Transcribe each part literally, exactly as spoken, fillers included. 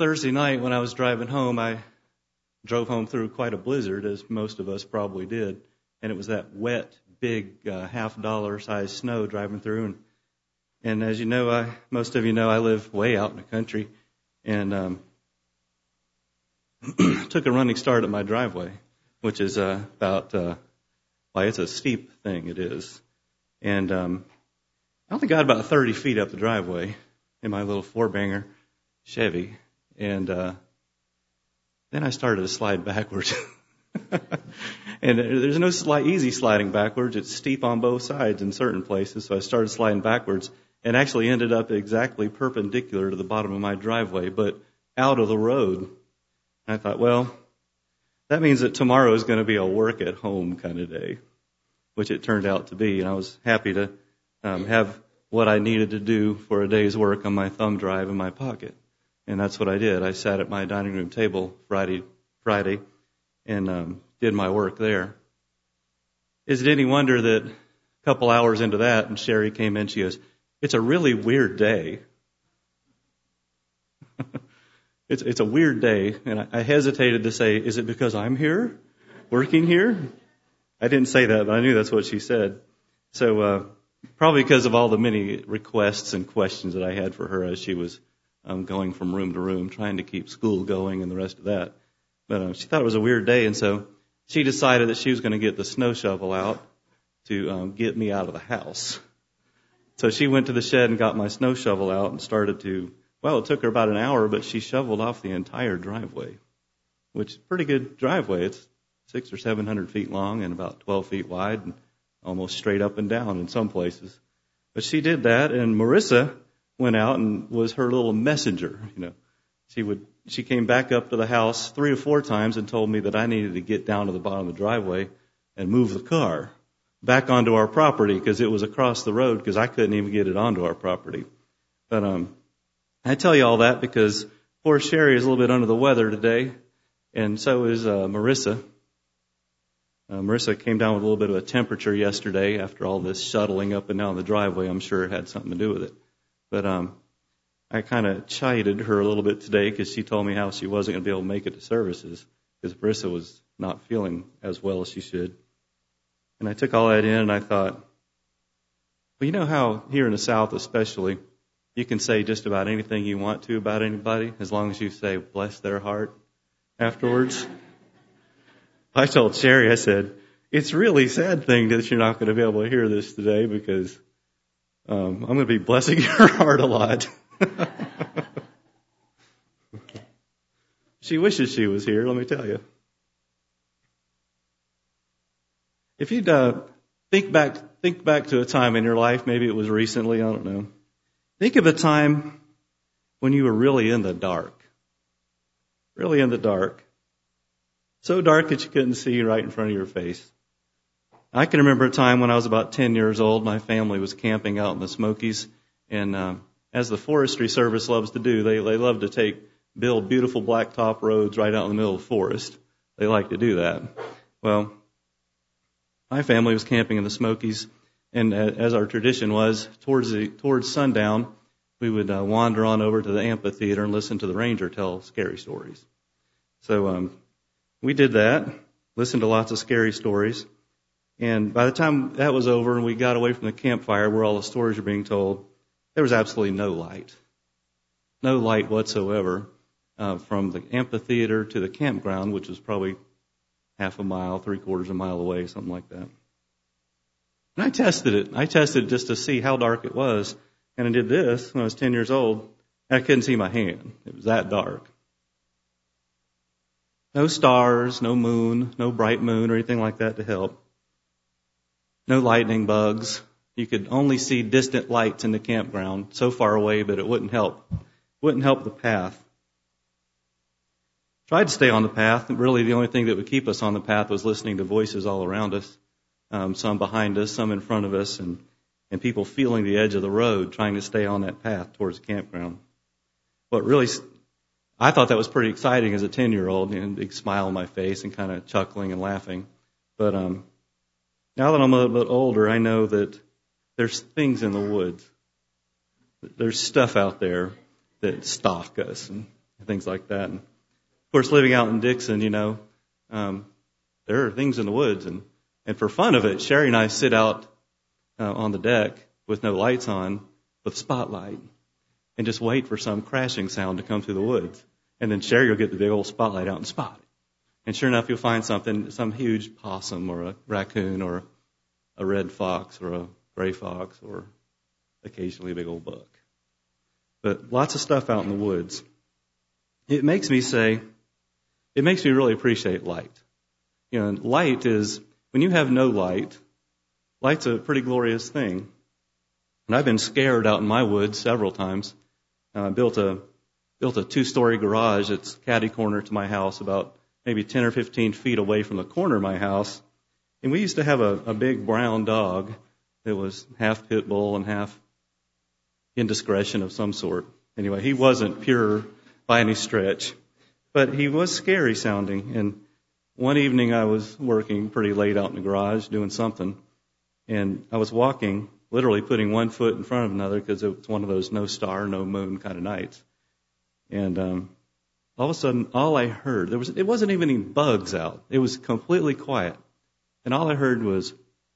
Thursday night when I was driving home, I drove home through quite a blizzard, as most of us probably did. And it was that wet, big, uh, half-dollar size snow driving through. And, and as you know, I, most of you know, I live way out in the country. And um, took a running start at my driveway, which is uh, about, uh, well, it's a steep thing, it is. And um, I only got about thirty feet up the driveway in my little four-banger Chevy. And uh, then I started to slide backwards. And there's no slight, easy sliding backwards. It's steep on both sides in certain places. So I started sliding backwards and actually ended up exactly perpendicular to the bottom of my driveway, but out of the road. And I thought, well, that means that tomorrow is going to be a work at home kind of day, which it turned out to be. And I was happy to um, have what I needed to do for a day's work on my thumb drive in my pocket. And that's what I did. I sat at my dining room table Friday, Friday, and um, did my work there. Is it any wonder that a couple hours into that, and Sherry came in, she goes, "It's a really weird day." it's it's a weird day, and I, I hesitated to say, "Is it because I'm here, working here?" I didn't say that, but I knew that's what she said. So uh, probably because of all the many requests and questions that I had for her as she was um, going from room to room, trying to keep school going and the rest of that. But uh, she thought it was a weird day, and so she decided that she was going to get the snow shovel out to um, get me out of the house. So she went to the shed and got my snow shovel out and started to, well, it took her about an hour, but she shoveled off the entire driveway, which is a pretty good driveway. It's six or seven hundred feet long and about twelve feet wide and almost straight up and down in some places. But she did that, and Marissa went out and was her little messenger. You know, she would she came back up to the house three or four times and told me that I needed to get down to the bottom of the driveway and move the car back onto our property because it was across the road because I couldn't even get it onto our property. But um, I tell you all that because poor Sherry is a little bit under the weather today, and so is uh, Marissa. Uh, Marissa came down with a little bit of a temperature yesterday after all this shuttling up and down the driveway. I'm sure it had something to do with it. But um, I kind of chided her a little bit today because she told me how she wasn't going to be able to make it to services because Marissa was not feeling as well as she should. And I took all that in and I thought, well, you know how here in the South especially, you can say just about anything you want to about anybody as long as you say, bless their heart afterwards. I told Sherry, I said, it's really sad thing that you're not going to be able to hear this today because um, I'm going to be blessing your heart a lot. She wishes she was here, let me tell you. If you'd uh, think back, think back to a time in your life, maybe it was recently, I don't know. Think of a time when you were really in the dark. Really in the dark. So dark that you couldn't see right in front of your face. I can remember a time when I was about ten years old. My family was camping out in the Smokies. And uh, as the Forestry Service loves to do, they, they love to take, build beautiful blacktop roads right out in the middle of the forest. They like to do that. Well, my family was camping in the Smokies. And as our tradition was, towards the, towards sundown, we would uh, wander on over to the amphitheater and listen to the ranger tell scary stories. So um, we did that, listened to lots of scary stories. And by the time that was over and we got away from the campfire where all the stories were being told, there was absolutely no light. No light whatsoever uh, from the amphitheater to the campground, which was probably half a mile, three quarters of a mile away, something like that. And I tested it. I tested it just to see how dark it was. And I did this when I was ten years old, and I couldn't see my hand. It was that dark. No stars, no moon, no bright moon or anything like that to help. No lightning bugs. You could only see distant lights in the campground, so far away, but it wouldn't help. It wouldn't help the path. Tried to stay on the path. Really, the only thing that would keep us on the path was listening to voices all around us, um, some behind us, some in front of us, and, and people feeling the edge of the road, trying to stay on that path towards the campground. What really, I thought that was pretty exciting as a ten-year-old, and a big smile on my face and kind of chuckling and laughing. But um, now that I'm a little bit older, I know that there's things in the woods. There's stuff out there that stalk us and things like that. And of course, living out in Dixon, you know, um, there are things in the woods. And, and for fun of it, Sherry and I sit out uh, on the deck with no lights on with a spotlight and just wait for some crashing sound to come through the woods. And then Sherry will get the big old spotlight out and spot it. And sure enough, you'll find something, some huge possum or a raccoon or a red fox or a gray fox or occasionally a big old buck. But lots of stuff out in the woods. It makes me say, it makes me really appreciate light. You know, light is, when you have no light, light's a pretty glorious thing. And I've been scared out in my woods several times. I uh, built a built a two-story garage that's catty corner to my house, about maybe ten or fifteen feet away from the corner of my house. And we used to have a, a big brown dog that was half pit bull and half indiscretion of some sort. Anyway, he wasn't pure by any stretch, but he was scary sounding. And one evening I was working pretty late out in the garage doing something, and I was walking, literally putting one foot in front of another because it was one of those no star, no moon kind of nights. And um, all of a sudden, all I heard, there was it wasn't even any bugs out. It was completely quiet. And all I heard was,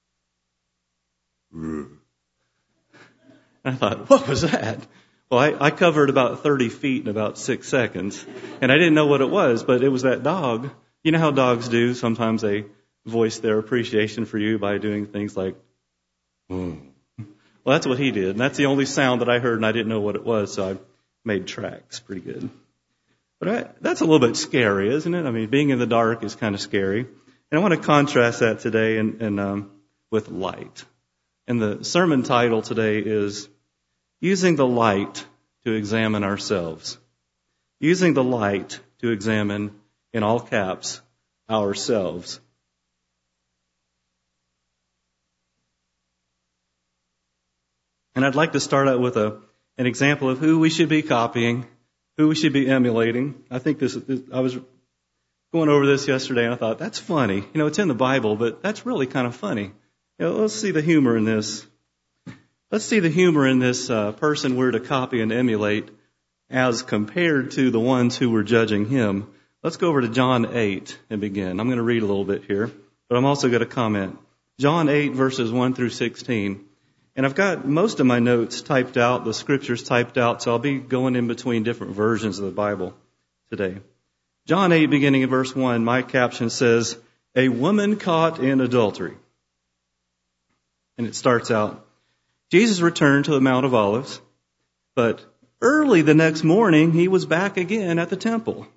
and I thought, what was that? Well, I, I covered about thirty feet in about six seconds, and I didn't know what it was, but it was that dog. You know how dogs do? Sometimes they voice their appreciation for you by doing things like, mm. Well, that's what he did, and that's the only sound that I heard, and I didn't know what it was, so I made tracks pretty good. But I, that's a little bit scary, isn't it? I mean, being in the dark is kind of scary. And I want to contrast that today in, in, um, with light. And the sermon title today is Using the Light to Examine Ourselves. Using the light to examine, in all caps, ourselves. And I'd like to start out with a an example of who we should be copying, who we should be emulating. I think this, this I was going over this yesterday, and I thought, that's funny. You know, it's in the Bible, but that's really kind of funny. You know, let's see the humor in this. Let's see the humor in this uh, person we're to copy and emulate as compared to the ones who were judging him. Let's go over to John eight and begin. I'm going to read a little bit here, but I'm also going to comment. John eight, verses one through sixteen. And I've got most of my notes typed out, the scriptures typed out, so I'll be going in between different versions of the Bible today. John eight, beginning in verse one, my caption says, a woman caught in adultery. And it starts out, Jesus returned to the Mount of Olives, but early the next morning he was back again at the temple.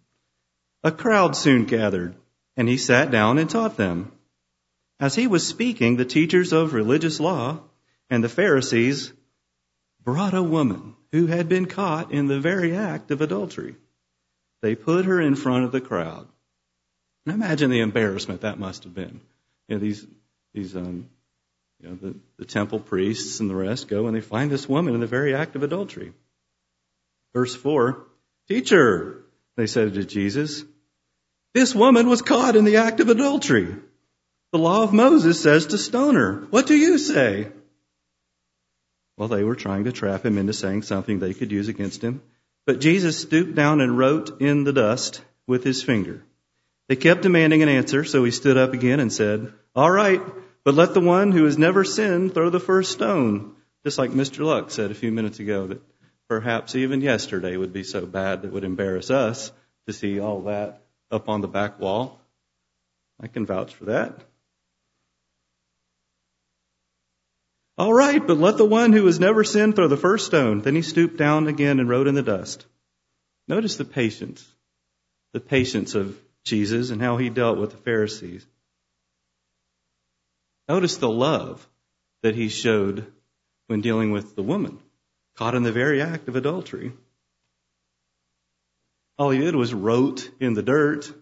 A crowd soon gathered, and he sat down and taught them. As he was speaking, the teachers of religious law and the Pharisees brought a woman who had been caught in the very act of adultery. They put her in front of the crowd. And imagine the embarrassment that must have been. You know, these, these, um, you know, the, the temple priests and the rest go and they find this woman in the very act of adultery. Verse four, Teacher, they said to Jesus, this woman was caught in the act of adultery. The law of Moses says to stone her. What do you say? Well, they were trying to trap him into saying something they could use against him. But Jesus stooped down and wrote in the dust with his finger. They kept demanding an answer, so he stood up again and said, all right, but let the one who has never sinned throw the first stone. Just like Mister Luck said a few minutes ago, that perhaps even yesterday would be so bad that it would embarrass us to see all that up on the back wall. I can vouch for that. All right, but let the one who has never sinned throw the first stone. Then he stooped down again and wrote in the dust. Notice the patience, the patience of Jesus and how he dealt with the Pharisees. Notice the love that he showed when dealing with the woman caught in the very act of adultery. All he did was wrote in the dirt.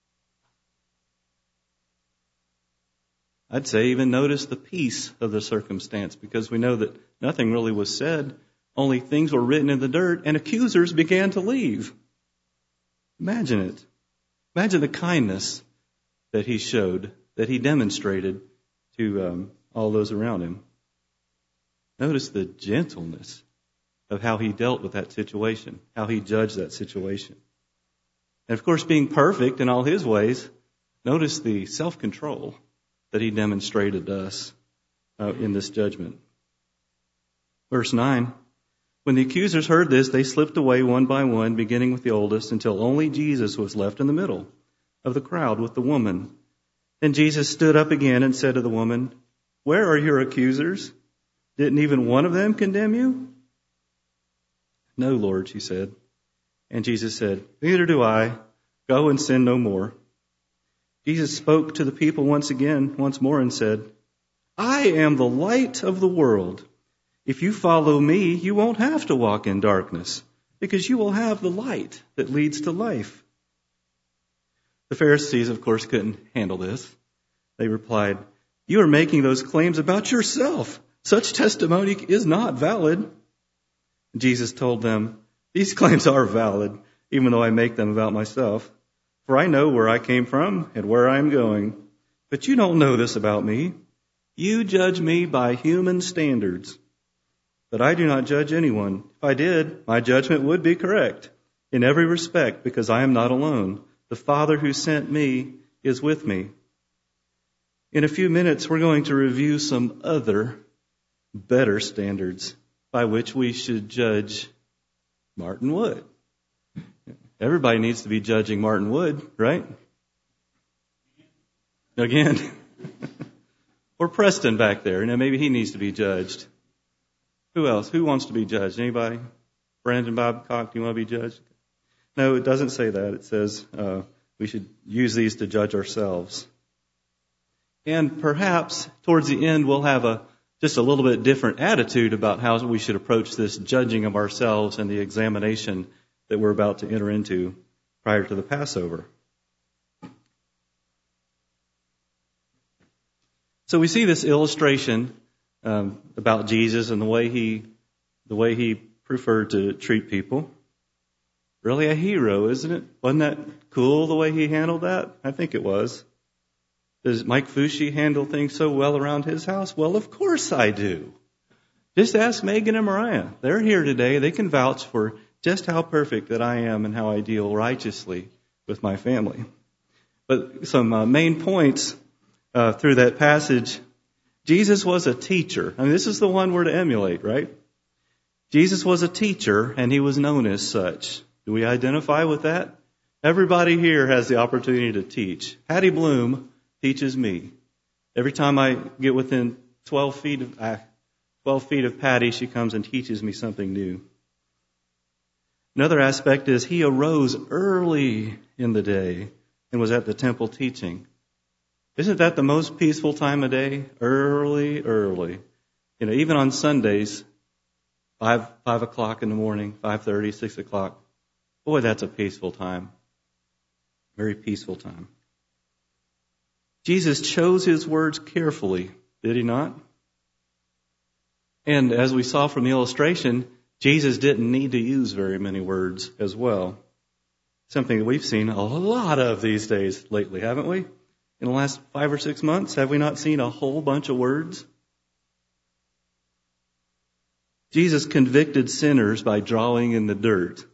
I'd say even notice the peace of the circumstance, because we know that nothing really was said, only things were written in the dirt, and accusers began to leave. Imagine it. Imagine the kindness that he showed, that he demonstrated to um, all those around him. Notice the gentleness of how he dealt with that situation, how he judged that situation. And of course, being perfect in all his ways, notice the self-control that he demonstrated to us uh, in this judgment. Verse nine, when the accusers heard this, they slipped away one by one, beginning with the oldest, until only Jesus was left in the middle of the crowd with the woman. Then Jesus stood up again and said to the woman, "Where are your accusers? Didn't even one of them condemn you?" "No, Lord," she said. And Jesus said, "Neither do I. Go and sin no more." Jesus spoke to the people once again, once more, and said, "I am the light of the world. If you follow me, you won't have to walk in darkness, because you will have the light that leads to life." The Pharisees, of course, couldn't handle this. They replied, "You are making those claims about yourself. Such testimony is not valid." Jesus told them, "These claims are valid, even though I make them about myself. For I know where I came from and where I am going. But you don't know this about me. You judge me by human standards. But I do not judge anyone. If I did, my judgment would be correct in every respect, because I am not alone. The Father who sent me is with me." In a few minutes, we're going to review some other better standards by which we should judge Martin Wood. Everybody needs to be judging Martin Wood, right? Again. Or Preston back there. You know, maybe he needs to be judged. Who else? Who wants to be judged? Anybody? Brandon Babcock, do you want to be judged? No, it doesn't say that. It says uh, we should use these to judge ourselves. And perhaps towards the end we'll have a just a little bit different attitude about how we should approach this judging of ourselves and the examination that we're about to enter into prior to the Passover. So we see this illustration um, about Jesus and the way he the way he preferred to treat people. Really a hero, isn't it? Wasn't that cool the way he handled that? I think it was. Does Mike Fushi handle things so well around his house? Well, of course I do. Just ask Megan and Mariah. They're here today. They can vouch for just how perfect that I am and how I deal righteously with my family. But some uh, main points uh, through that passage. Jesus was a teacher. I mean, this is the one we're to emulate, right? Jesus was a teacher, and he was known as such. Do we identify with that? Everybody here has the opportunity to teach. Hattie Bloom teaches me. Every time I get within twelve feet of uh, twelve feet of Patty, she comes and teaches me something new. Another aspect is he arose early in the day and was at the temple teaching. Isn't that the most peaceful time of day? Early, early. You know, even on Sundays, five five o'clock in the morning, five thirty, six o'clock. Boy, that's a peaceful time. Very peaceful time. Jesus chose his words carefully, did he not? And as we saw from the illustration, Jesus didn't need to use very many words as well. Something that we've seen a lot of these days lately, haven't we? In the last five or six months, have we not seen a whole bunch of words? Jesus convicted sinners by drawing in the dirt.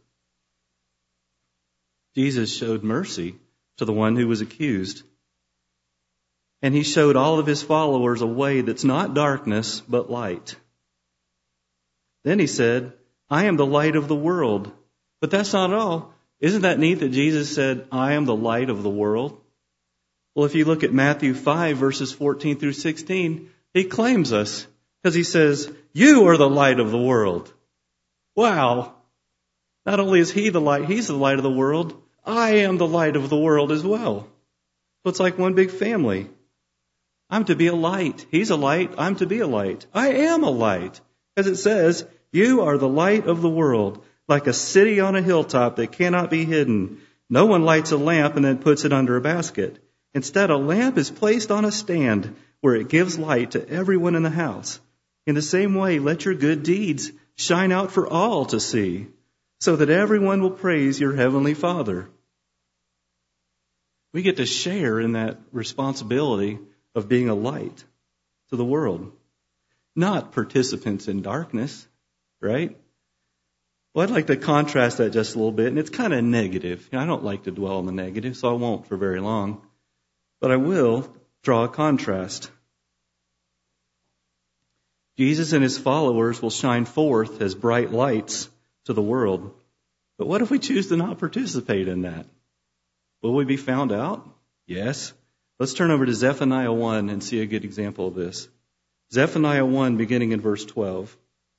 Jesus showed mercy to the one who was accused. And he showed all of his followers a way that's not darkness, but light. Then he said, I am the light of the world. But that's not all. Isn't that neat that Jesus said, I am the light of the world? Well, if you look at Matthew five, verses fourteen through sixteen, he claims us because he says, you are the light of the world. Wow. Not only is he the light, he's the light of the world. I am the light of the world as well. So it's like one big family. I'm to be a light. He's a light. I'm to be a light. I am a light. As it says, you are the light of the world, like a city on a hilltop that cannot be hidden. No one lights a lamp and then puts it under a basket. Instead, a lamp is placed on a stand where it gives light to everyone in the house. In the same way, let your good deeds shine out for all to see, so that everyone will praise your heavenly Father. We get to share in that responsibility of being a light to the world. Not participants in darkness, right? Well, I'd like to contrast that just a little bit, and it's kind of negative. You know, I don't like to dwell on the negative, so I won't for very long. But I will draw a contrast. Jesus and his followers will shine forth as bright lights to the world. But what if we choose to not participate in that? Will we be found out? Yes. Let's turn over to Zephaniah one and see a good example of this. Zephaniah one, beginning in verse twelve.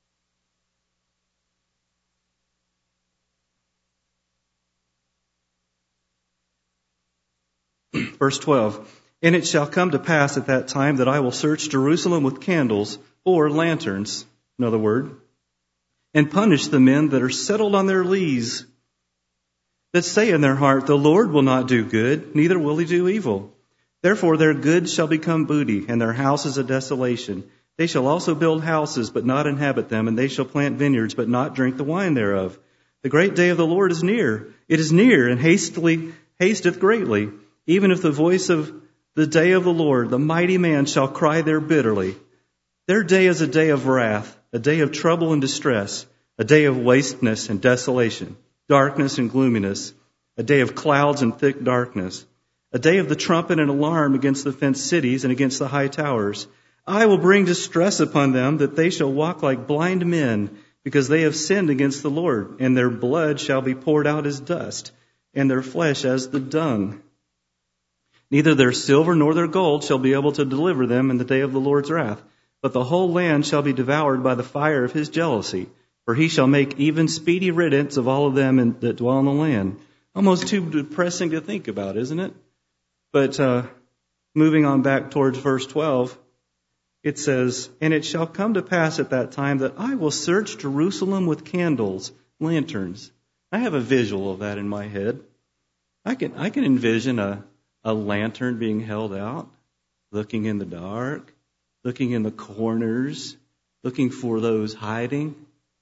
Verse twelve. And it shall come to pass at that time that I will search Jerusalem with candles, or lanterns, another word, and punish the men that are settled on their lees, that say in their heart, the Lord will not do good, neither will he do evil. Therefore their goods shall become booty, and their houses a desolation. They shall also build houses, but not inhabit them, and they shall plant vineyards, but not drink the wine thereof. The great day of the Lord is near. It is near, and hastily hasteth greatly. Even if the voice of the day of the Lord, the mighty man shall cry there bitterly. Their day is a day of wrath, a day of trouble and distress, a day of wasteness and desolation, darkness and gloominess, a day of clouds and thick darkness, a day of the trumpet and alarm against the fenced cities and against the high towers. I will bring distress upon them, that they shall walk like blind men, because they have sinned against the Lord, and their blood shall be poured out as dust, and their flesh as the dung. Neither their silver nor their gold shall be able to deliver them in the day of the Lord's wrath, but the whole land shall be devoured by the fire of his jealousy, for he shall make even speedy riddance of all of them in, that dwell on the land. Almost too depressing to think about, isn't it? But uh, moving on back towards verse twelve, it says, And it shall come to pass at that time that I will search Jerusalem with candles, lanterns. I have a visual of that in my head. I can I can envision a, a lantern being held out, looking in the dark, looking in the corners, looking for those hiding.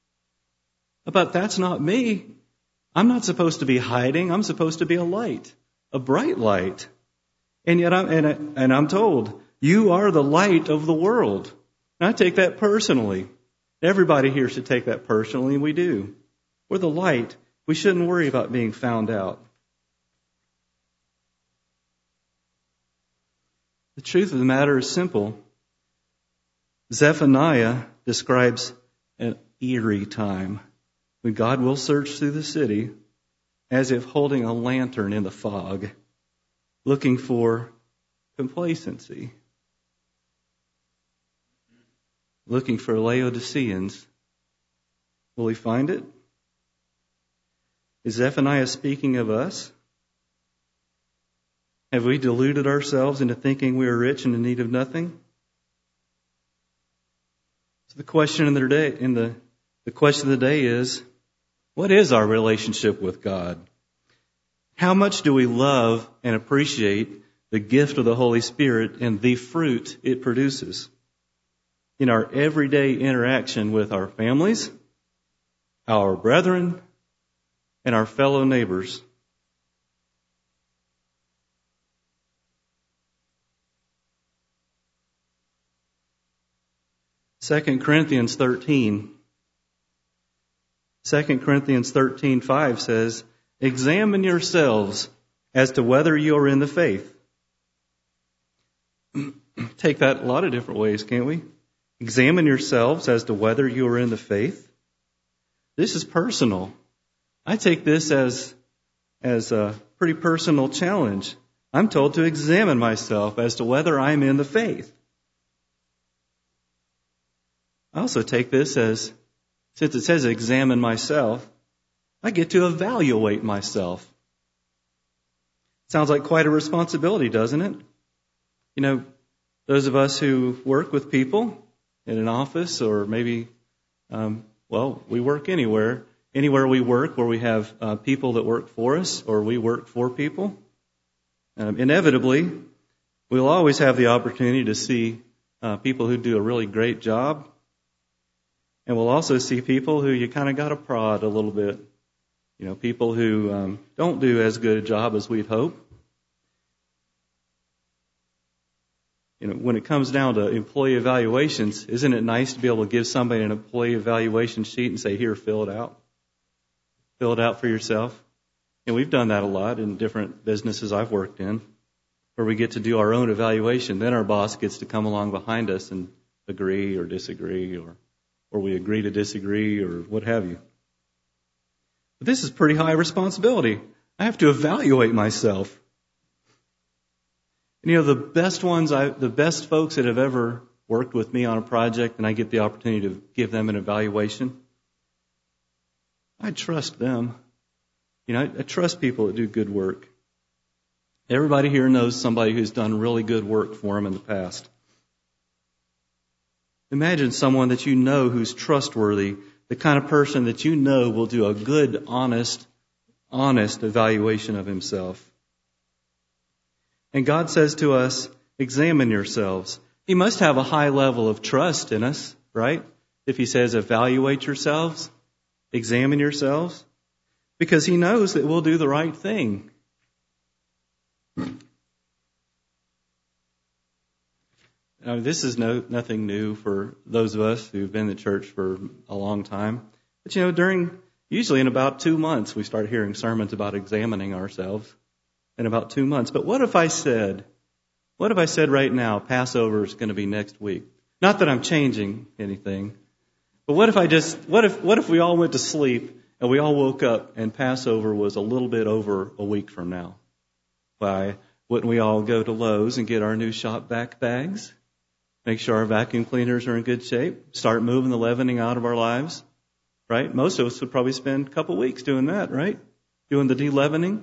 But that's not me. I'm not supposed to be hiding. I'm supposed to be a light, a bright light. And yet I'm, and, I, and I'm told, you are the light of the world. And I take that personally. Everybody here should take that personally, and we do. We're the light. We shouldn't worry about being found out. The truth of the matter is simple. Zephaniah describes an eerie time when God will search through the city as if holding a lantern in the fog, looking for complacency, looking for Laodiceans. Will he find it? Is Zephaniah speaking of us? Have we deluded ourselves into thinking we are rich and in need of nothing? So the question in the day, in the, the question of the day is, what is our relationship with God? How much do we love and appreciate the gift of the Holy Spirit and the fruit it produces in our everyday interaction with our families, our brethren, and our fellow neighbors? Second Corinthians thirteen. Second Corinthians thirteen five says, Examine yourselves as to whether you are in the faith. Take that a lot of different ways, can't we? Examine yourselves as to whether you are in the faith. This is personal. I take this as, as a pretty personal challenge. I'm told to examine myself as to whether I'm in the faith. I also take this as, since it says examine myself, I get to evaluate myself. Sounds like quite a responsibility, doesn't it? You know, those of us who work with people in an office, or maybe, um, well, we work anywhere. Anywhere we work where we have uh, people that work for us, or we work for people, um, inevitably, we'll always have the opportunity to see uh, people who do a really great job. And we'll also see people who you kind of got to prod a little bit. You know, people who um, don't do as good a job as we'd hope. You know, when it comes down to employee evaluations, isn't it nice to be able to give somebody an employee evaluation sheet and say, here, fill it out? fill it out for yourself. And we've done that a lot in different businesses I've worked in, where we get to do our own evaluation. Then our boss gets to come along behind us and agree or disagree, or, or we agree to disagree, or what have you. But this is pretty high responsibility. I have to evaluate myself. And you know, the best ones, I, the best folks that have ever worked with me on a project, and I get the opportunity to give them an evaluation, I trust them. You know, I, I trust people that do good work. Everybody here knows somebody who's done really good work for them in the past. Imagine someone that you know who's trustworthy, the kind of person that you know will do a good, honest, honest evaluation of himself. And God says to us, examine yourselves. He must have a high level of trust in us, right? If he says evaluate yourselves, examine yourselves, because he knows that we'll do the right thing. Now, this is no nothing new for those of us who've been in the church for a long time. But you know, during, usually in about two months, we start hearing sermons about examining ourselves. In about two months. But what if I said, what if I said right now, Passover is going to be next week? Not that I'm changing anything, but what if I just, what if, what if we all went to sleep and we all woke up and Passover was a little bit over a week from now? Why wouldn't we all go to Lowe's and get our new shop vac bags? Make sure our vacuum cleaners are in good shape. Start moving the leavening out of our lives, right? Most of us would probably spend a couple weeks doing that, right? Doing the de-leavening.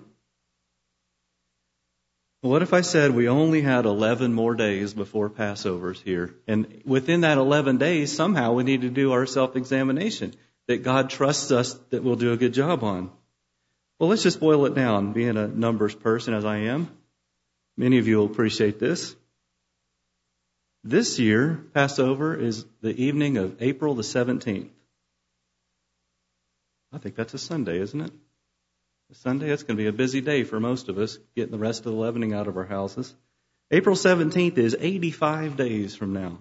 What if I said we only had eleven more days before Passover's here? And within that eleven days, somehow we need to do our self-examination that God trusts us that we'll do a good job on. Well, let's just boil it down. Being a numbers person as I am, many of you will appreciate this. This year, Passover is the evening of April the seventeenth. I think that's a Sunday, isn't it? Sunday, it's going to be a busy day for most of us, getting the rest of the leavening out of our houses. April seventeenth is eighty-five days from now.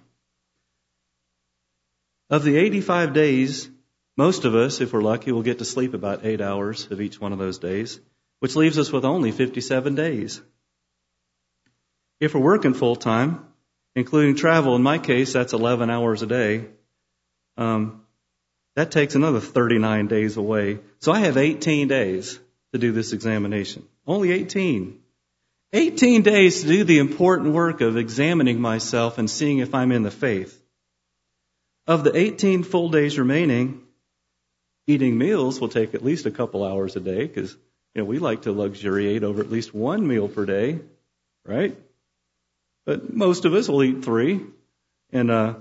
Of the eighty-five days, most of us, if we're lucky, will get to sleep about eight hours of each one of those days, which leaves us with only fifty-seven days. If we're working full-time, including travel, in my case, that's eleven hours a day, um, that takes another thirty-nine days away. So I have eighteen days to do this examination. Only eighteen. eighteen days to do the important work of examining myself and seeing if I'm in the faith. Of the eighteen full days remaining, eating meals will take at least a couple hours a day because, you know, we like to luxuriate over at least one meal per day, right? But most of us will eat three. And uh,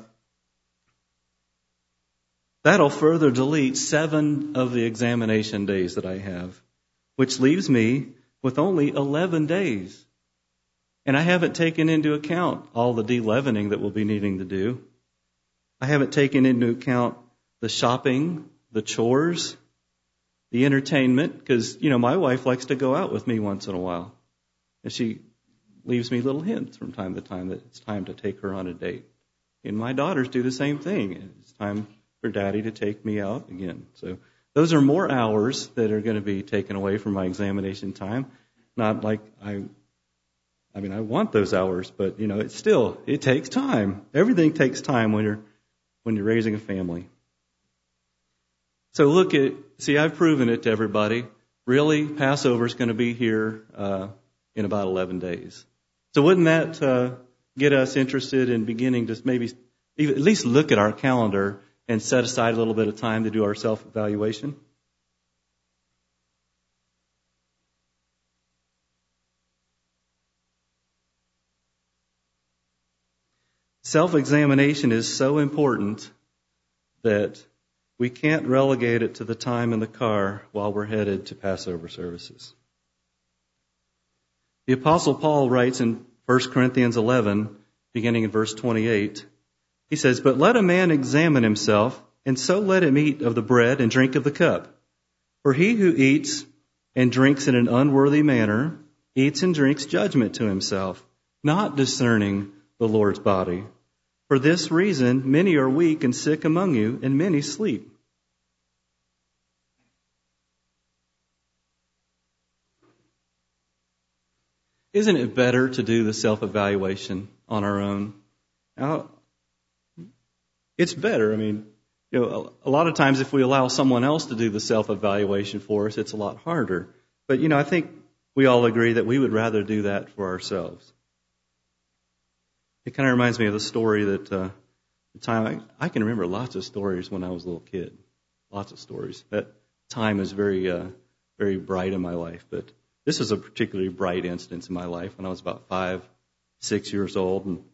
that'll further delete seven of the examination days that I have, which leaves me with only eleven days. And I haven't taken into account all the de-leavening that we'll be needing to do. I haven't taken into account the shopping, the chores, the entertainment, because, you know, my wife likes to go out with me once in a while. And she leaves me little hints from time to time that it's time to take her on a date. And my daughters do the same thing. It's time for Daddy to take me out again. So those are more hours that are going to be taken away from my examination time. Not like I, I mean, I want those hours, but, you know, it's still, it takes time. Everything takes time when you're, when you're raising a family. So look at, see, I've proven it to everybody. Really, Passover is going to be here uh, in about eleven days. So wouldn't that uh, get us interested in beginning to maybe even, at least look at our calendar and set aside a little bit of time to do our self-evaluation? Self-examination is so important that we can't relegate it to the time in the car while we're headed to Passover services. The Apostle Paul writes in First Corinthians eleven, beginning in verse twenty-eight, he says, "But let a man examine himself, and so let him eat of the bread and drink of the cup. For he who eats and drinks in an unworthy manner eats and drinks judgment to himself, not discerning the Lord's body. For this reason, many are weak and sick among you, and many sleep." isn't it better to do the self-evaluation on our own? Now, it's better. I mean, you know, a, a lot of times if we allow someone else to do the self-evaluation for us, it's a lot harder. But, you know, I think we all agree that we would rather do that for ourselves. It kind of reminds me of the story that uh, the time I, I can remember lots of stories when I was a little kid. Lots of stories. That time is very, uh, very bright in my life. But this is a particularly bright instance in my life when I was about five, six years old. And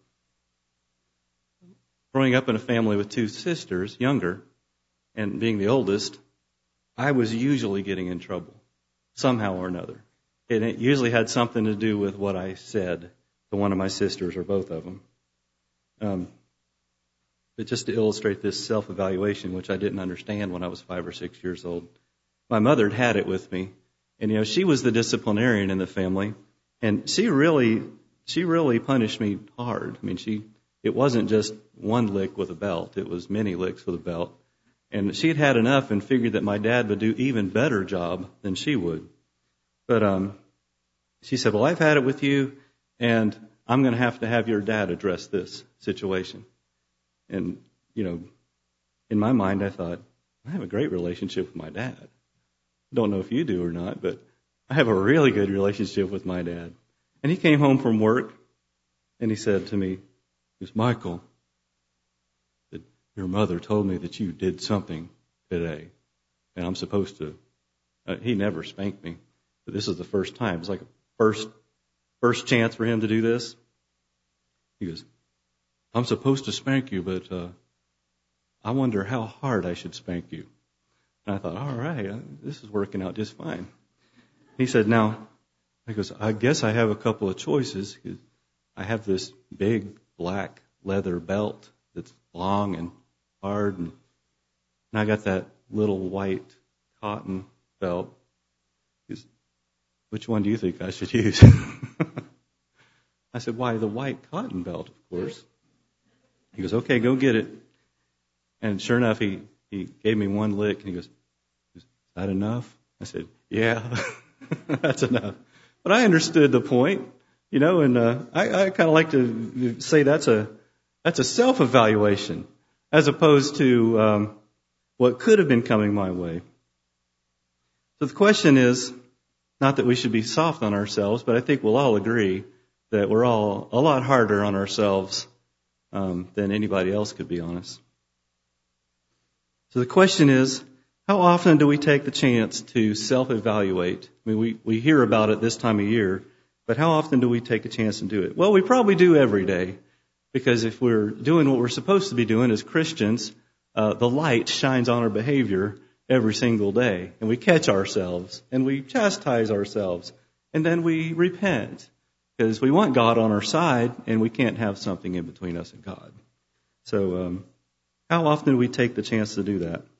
growing up in a family with two sisters, younger, and being the oldest, I was usually getting in trouble, somehow or another. And it usually had something to do with what I said to one of my sisters or both of them. Um, but just to illustrate this self-evaluation, which I didn't understand when I was five or six years old, my mother had it with me. And, you know, she was the disciplinarian in the family. And she really, she really punished me hard. I mean, she, it wasn't just one lick with a belt. It was many licks with a belt. And she'd had enough and figured that my dad would do even better job than she would. But um, she said, well, I've had it with you, and I'm going to have to have your dad address this situation. And, you know, in my mind, I thought, I have a great relationship with my dad. Don't know if you do or not, but I have a really good relationship with my dad. And he came home from work, and he said to me, he goes, Michael, that your mother told me that you did something today, and I'm supposed to. Uh, he never spanked me, but this is the first time. It's like a first, first chance for him to do this. He goes, I'm supposed to spank you, but uh, I wonder how hard I should spank you. And I thought, all right, this is working out just fine. He said, now, he goes, I guess I have a couple of choices. I have this big black leather belt that's long and hard, and, and I got that little white cotton belt. He goes, which one do you think I should use? I said, why, the white cotton belt, of course. He goes, okay, go get it. And sure enough, he, he gave me one lick, and he goes, is that enough? I said, yeah, that's enough. But I understood the point, you know, and uh, I, I kind of like to say that's a that's a self-evaluation as opposed to um, what could have been coming my way. So the question is, not that we should be soft on ourselves, but I think we'll all agree that we're all a lot harder on ourselves um, than anybody else could be on us. So the question is, how often do we take the chance to self-evaluate? I mean, we, we hear about it this time of year, but how often do we take a chance and do it? Well, we probably do every day, because if we're doing what we're supposed to be doing as Christians, uh, the light shines on our behavior every single day, and we catch ourselves, and we chastise ourselves, and then we repent, because we want God on our side, and we can't have something in between us and God. So, um, how often do we take the chance to do that?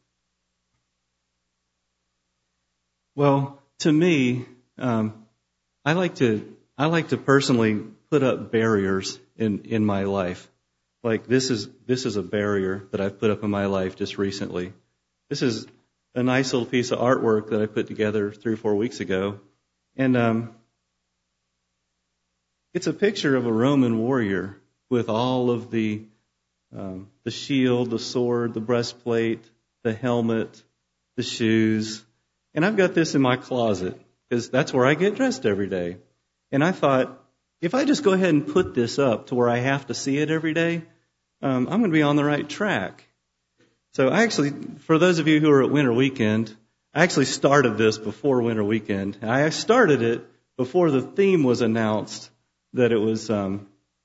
Well, to me, um, I like to I like to personally put up barriers in, in my life. Like this is this is a barrier that I've put up in my life just recently. This is a nice little piece of artwork that I put together three or four weeks ago, and um, it's a picture of a Roman warrior with all of the um, the shield, the sword, the breastplate, the helmet, the shoes. And I've got this in my closet because that's where I get dressed every day. And I thought, if I just go ahead and put this up to where I have to see it every day, um, I'm going to be on the right track. So I actually, for those of you who are at Winter Weekend, I actually started this before Winter Weekend. I started it before the theme was announced that it was um,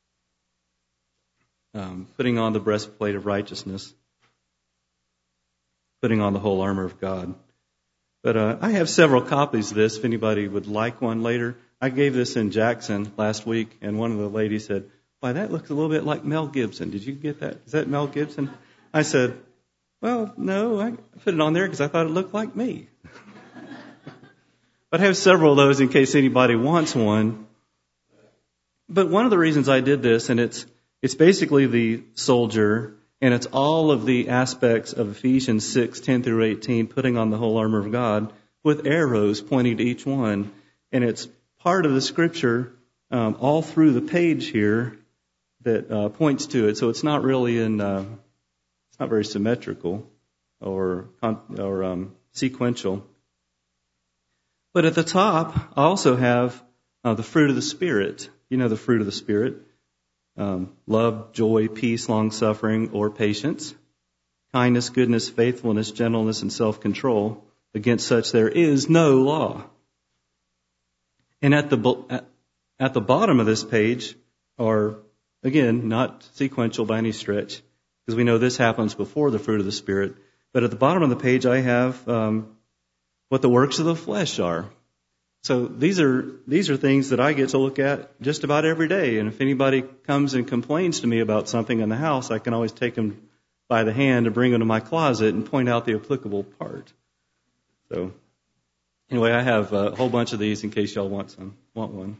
um, putting on the breastplate of righteousness, putting on the whole armor of God. But uh, I have several copies of this if anybody would like one later. I gave this in Jackson last week, and one of the ladies said, why, that looks a little bit like Mel Gibson. Did you get that? Is that Mel Gibson? I said, well, no, I put it on there because I thought it looked like me. But I have several of those in case anybody wants one. But one of the reasons I did this, and it's it's basically the soldier, and it's all of the aspects of Ephesians six, ten through eighteen, putting on the whole armor of God, with arrows pointing to each one. And it's part of the scripture um, all through the page here that uh, points to it. So it's not really in, uh, it's not very symmetrical or or um, sequential. But at the top, I also have uh, the fruit of the Spirit. You know the fruit of the Spirit. Um, love, joy, peace, long-suffering, or patience. Kindness, goodness, faithfulness, gentleness, and self-control. Against such there is no law. And at the at the bottom of this page are, again, not sequential by any stretch, because we know this happens before the fruit of the Spirit. But at the bottom of the page, I have um, what the works of the flesh are. So these are these are things that I get to look at just about every day. And if anybody comes and complains to me about something in the house, I can always take them by the hand and bring them to my closet and point out the applicable part. So anyway, I have a whole bunch of these in case y'all want some. Want one?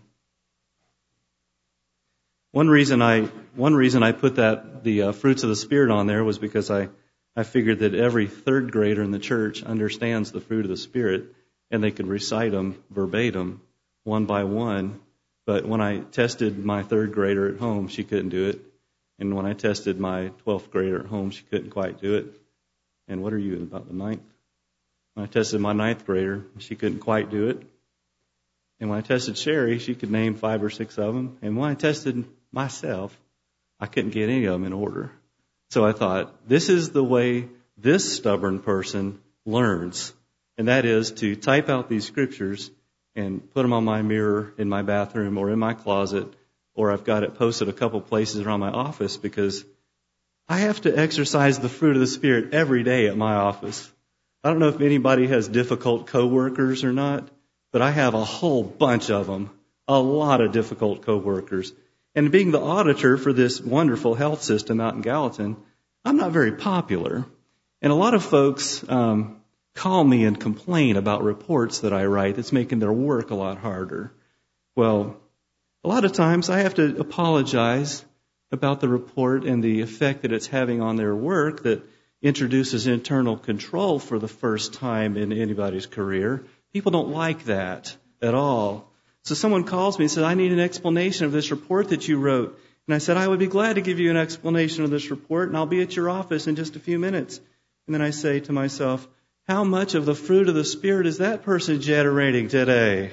One reason I one reason I put that the uh, fruits of the Spirit on there was because I I figured that every third grader in the church understands the fruit of the Spirit, and they could recite them verbatim, one by one. But when I tested my third grader at home, she couldn't do it. And when I tested my twelfth grader at home, she couldn't quite do it. And what are you, about the ninth? When I tested my ninth grader, she couldn't quite do it. And when I tested Sherry, she could name five or six of them. And when I tested myself, I couldn't get any of them in order. So I thought, this is the way this stubborn person learns. And that is to type out these scriptures and put them on my mirror in my bathroom or in my closet, or I've got it posted a couple places around my office, because I have to exercise the fruit of the Spirit every day at my office. I don't know if anybody has difficult coworkers or not, but I have a whole bunch of them, a lot of difficult coworkers. And being the auditor for this wonderful health system out in Gallatin, I'm not very popular. And a lot of folks um, call me and complain about reports that I write that's making their work a lot harder. Well, a lot of times I have to apologize about the report and the effect that it's having on their work that introduces internal control for the first time in anybody's career. People don't like that at all. So someone calls me and says, I need an explanation of this report that you wrote. And I said, I would be glad to give you an explanation of this report, and I'll be at your office in just a few minutes. And then I say to myself, how much of the fruit of the Spirit is that person generating today?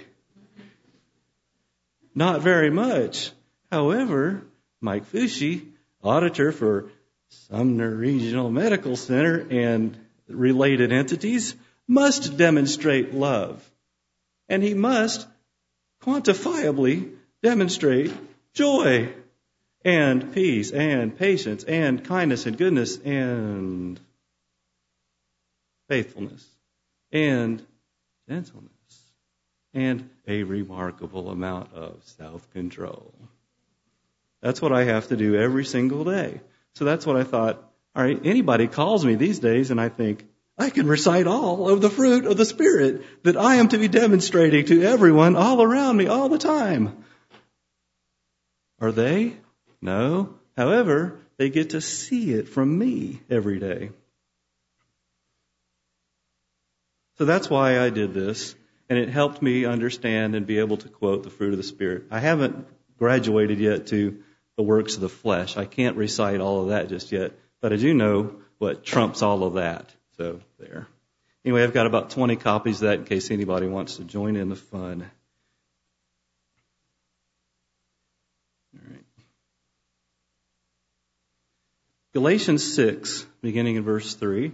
Not very much. However, Mike Fushi, auditor for Sumner Regional Medical Center and related entities, must demonstrate love. And he must quantifiably demonstrate joy and peace and patience and kindness and goodness and faithfulness and gentleness and a remarkable amount of self-control. That's what I have to do every single day. So that's what I thought, all right, anybody calls me these days and I think, I can recite all of the fruit of the Spirit that I am to be demonstrating to everyone all around me all the time. Are they? No. However, they get to see it from me every day. So that's why I did this, and it helped me understand and be able to quote the fruit of the Spirit. I haven't graduated yet to the works of the flesh. I can't recite all of that just yet, but I do know what trumps all of that. So there. Anyway, I've got about twenty copies of that in case anybody wants to join in the fun. All right. Galatians six, beginning in verse three.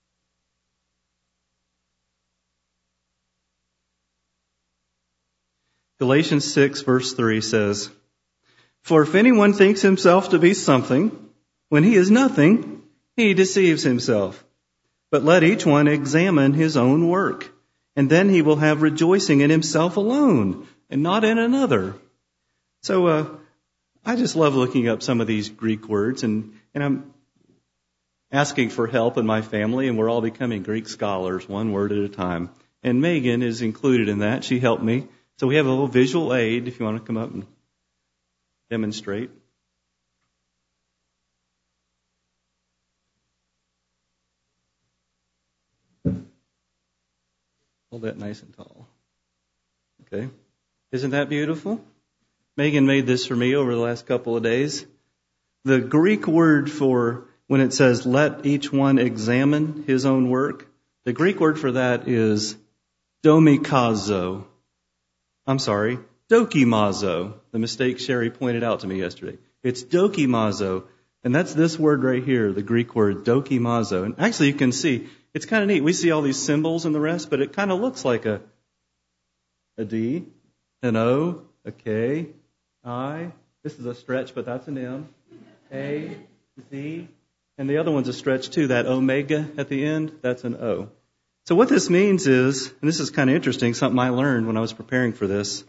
Galatians six, verse three says, For if anyone thinks himself to be something, when he is nothing, he deceives himself. But let each one examine his own work, and then he will have rejoicing in himself alone, and not in another. So uh, I just love looking up some of these Greek words, and, and I'm asking for help in my family, and we're all becoming Greek scholars, one word at a time. And Megan is included in that. She helped me. So we have a little visual aid if you want to come up and demonstrate. Hold that nice and tall. Okay. Isn't that beautiful? Megan made this for me over the last couple of days. The Greek word for when it says, let each one examine his own work, the Greek word for that is domikazo. I'm sorry, dokimazo. The mistake Sherry pointed out to me yesterday. It's dokimazo. And that's this word right here, the Greek word dokimazo. And actually you can see, it's kind of neat. We see all these symbols and the rest, but it kind of looks like a, a D, an O, a K, I. This is a stretch, but that's an M. A, Z. And the other one's a stretch too, that omega at the end, that's an O. So what this means is, and this is kind of interesting, something I learned when I was preparing for this.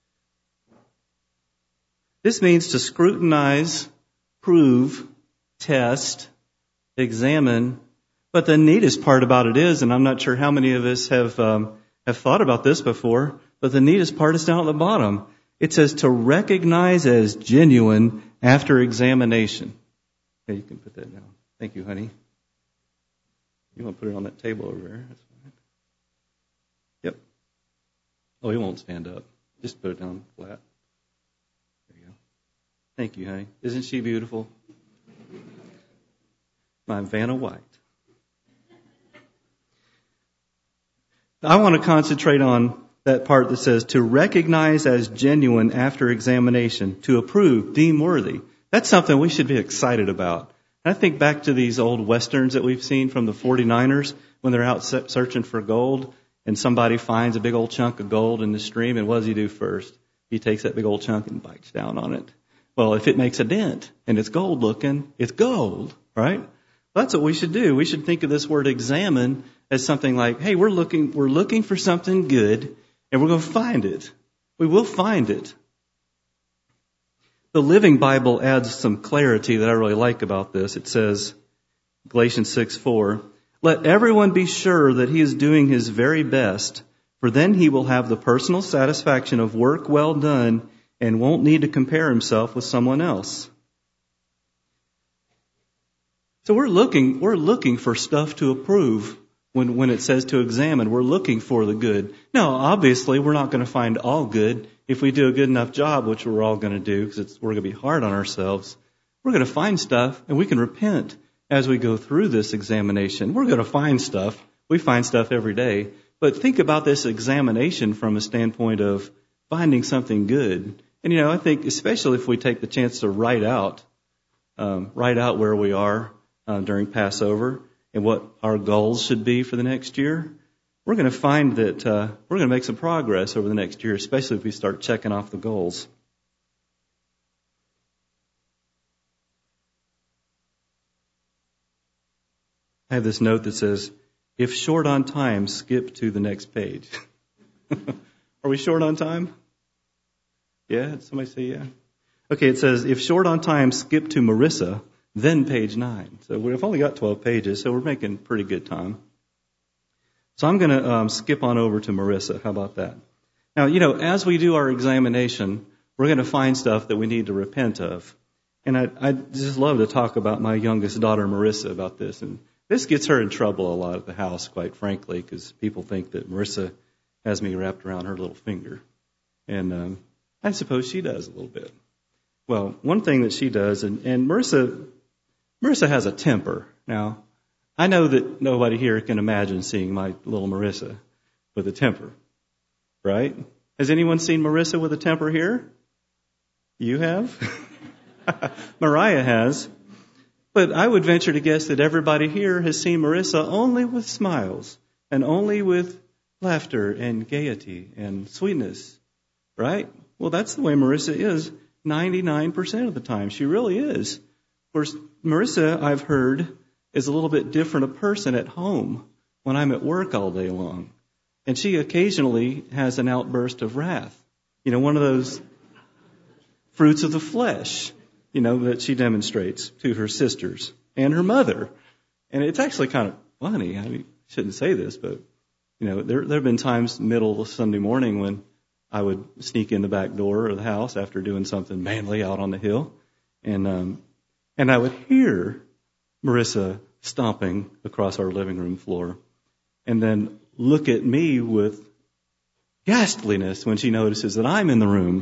This means to scrutinize, prove, test, examine. But the neatest part about it is, and I'm not sure how many of us have um, have thought about this before, but the neatest part is down at the bottom. It says to recognize as genuine after examination. Okay, you can put that down. Thank you, honey. You want to put it on that table over there? That's fine. Yep. Oh, he won't stand up. Just put it down flat. There you go. Thank you, honey. Isn't she beautiful? My Vanna White. I want to concentrate on that part that says to recognize as genuine after examination, to approve, deem worthy. That's something we should be excited about. And I think back to these old westerns that we've seen from the forty-niners when they're out searching for gold and somebody finds a big old chunk of gold in the stream, and what does he do first? He takes that big old chunk and bites down on it. Well, if it makes a dent and it's gold looking, it's gold, right? That's what we should do. We should think of this word examine as something like, hey, we're looking, we're looking for something good and we're going to find it. We will find it. The Living Bible adds some clarity that I really like about this. It says, Galatians six four, let everyone be sure that he is doing his very best, for then he will have the personal satisfaction of work well done and won't need to compare himself with someone else. So we're looking, we're looking for stuff to approve when, when it says to examine. We're looking for the good. Now, obviously, we're not going to find all good. If we do a good enough job, which we're all going to do, because we're going to be hard on ourselves, we're going to find stuff, and we can repent as we go through this examination. We're going to find stuff. We find stuff every day. But think about this examination from a standpoint of finding something good. And, you know, I think especially if we take the chance to write out, um, write out where we are uh, during Passover and what our goals should be for the next year, we're going to find that uh, we're going to make some progress over the next year, especially if we start checking off the goals. I have this note that says, if short on time, skip to the next page. Are we short on time? Yeah? Somebody say yeah? Okay, it says, if short on time, skip to Marissa, then page nine. So we've only got twelve pages, so we're making pretty good time. So I'm going to um, skip on over to Marissa. How about that? Now, you know, as we do our examination, we're going to find stuff that we need to repent of. And I, I just love to talk about my youngest daughter, Marissa, about this. And this gets her in trouble a lot at the house, quite frankly, because people think that Marissa has me wrapped around her little finger. And um, I suppose she does a little bit. Well, one thing that she does, and, and Marissa, Marissa has a temper. Now, I know that nobody here can imagine seeing my little Marissa with a temper, right? Has anyone seen Marissa with a temper here? You have? Mariah has. But I would venture to guess that everybody here has seen Marissa only with smiles and only with laughter and gaiety and sweetness, right? Well, that's the way Marissa is ninety-nine percent of the time. She really is. Of course, Marissa, I've heard, is a little bit different a person at home when I'm at work all day long. And she occasionally has an outburst of wrath. You know, one of those fruits of the flesh, you know, that she demonstrates to her sisters and her mother. And it's actually kind of funny. I mean, I shouldn't say this, but, you know, there, there have been times middle of Sunday morning when I would sneak in the back door of the house after doing something manly out on the hill. And, um, and I would hear Marissa stomping across our living room floor and then look at me with ghastliness when she notices that I'm in the room.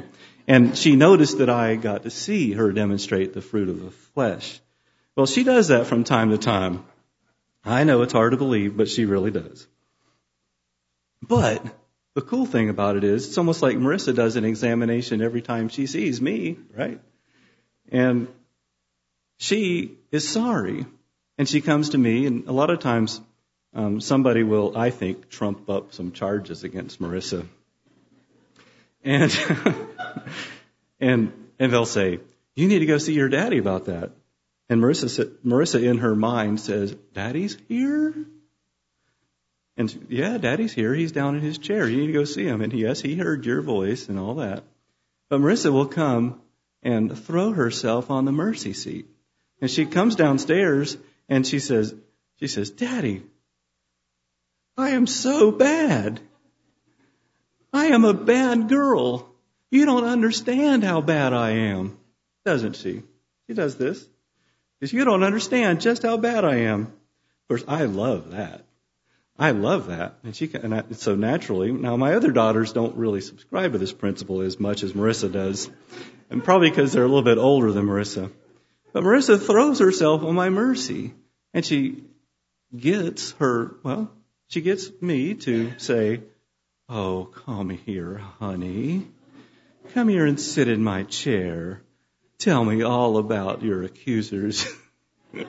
And she noticed that I got to see her demonstrate the fruit of the flesh. Well, she does that from time to time. I know it's hard to believe, but she really does. But the cool thing about it is, it's almost like Marissa does an examination every time she sees me, right? And she is sorry. And she comes to me, and a lot of times um, somebody will, I think, trump up some charges against Marissa. And, and, and they'll say, you need to go see your daddy about that. And Marissa, Marissa in her mind says, Daddy's here? And she, yeah, Daddy's here. He's down in his chair. You need to go see him. And yes, he heard your voice and all that. But Marissa will come and throw herself on the mercy seat. And she comes downstairs and she says, she says, Daddy, I am so bad. I am a bad girl. You don't understand how bad I am. Doesn't she? She does this. Because you don't understand just how bad I am. Of course, I love that. I love that. And she can, and I, so naturally, now my other daughters don't really subscribe to this principle as much as Marissa does. And probably because they're a little bit older than Marissa. But Marissa throws herself on my mercy. And she gets her, well, she gets me to say, oh, come here, honey. Come here and sit in my chair. Tell me all about your accusers. And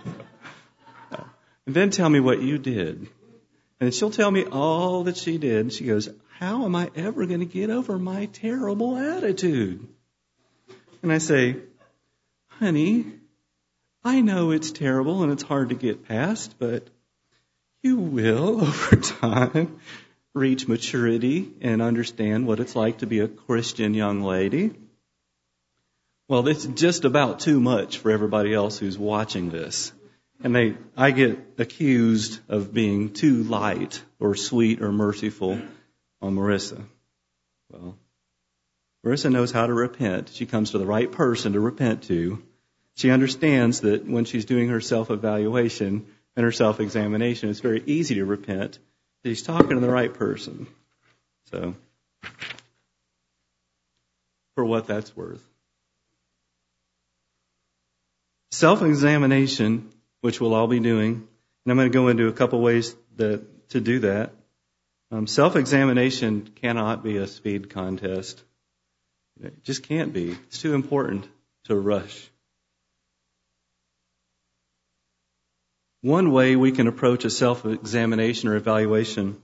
then tell me what you did. And she'll tell me all that she did. She goes, how am I ever going to get over my terrible attitude? And I say, honey, I know it's terrible and it's hard to get past, but you will, over time, reach maturity and understand what it's like to be a Christian young lady. Well, it's just about too much for everybody else who's watching this. And they, I get accused of being too light or sweet or merciful on Marissa. Well, Marissa knows how to repent. She comes to the right person to repent to. She understands that when she's doing her self-evaluation and her self-examination, it's very easy to repent. She's talking to the right person. So, for what that's worth. Self-examination, which we'll all be doing, and I'm going to go into a couple ways that, to do that. Um, self-examination cannot be a speed contest. It just can't be. It's too important to rush. One way we can approach a self-examination or evaluation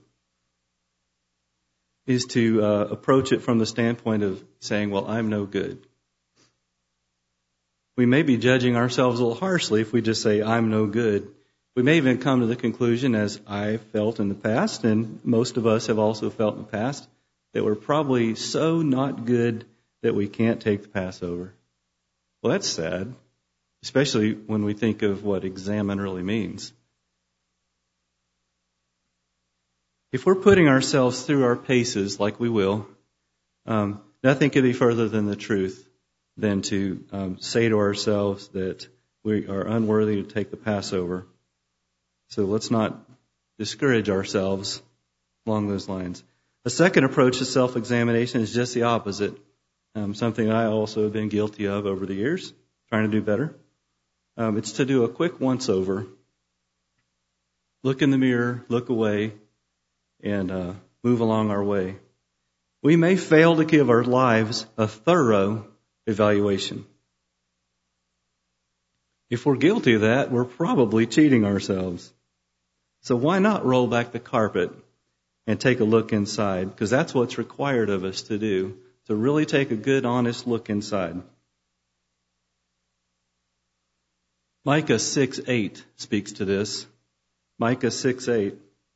is to uh, approach it from the standpoint of saying, well, I'm no good. We may be judging ourselves a little harshly if we just say, I'm no good. We may even come to the conclusion, as I felt in the past, and most of us have also felt in the past, that we're probably so not good that we can't take the Passover. Well, that's sad, especially when we think of what examine really means. If we're putting ourselves through our paces like we will, um, nothing could be further than the truth than to um, say to ourselves that we are unworthy to take the Passover. So let's not discourage ourselves along those lines. A second approach to self-examination is just the opposite. Um, something I also have been guilty of over the years, trying to do better. Um, it's to do a quick once-over. Look in the mirror, look away, and uh, move along our way. We may fail to give our lives a thorough evaluation. If we're guilty of that, we're probably cheating ourselves. So why not roll back the carpet and take a look inside? Because that's what's required of us to do, to really take a good, honest look inside. Micah six eight speaks to this. Micah six eight.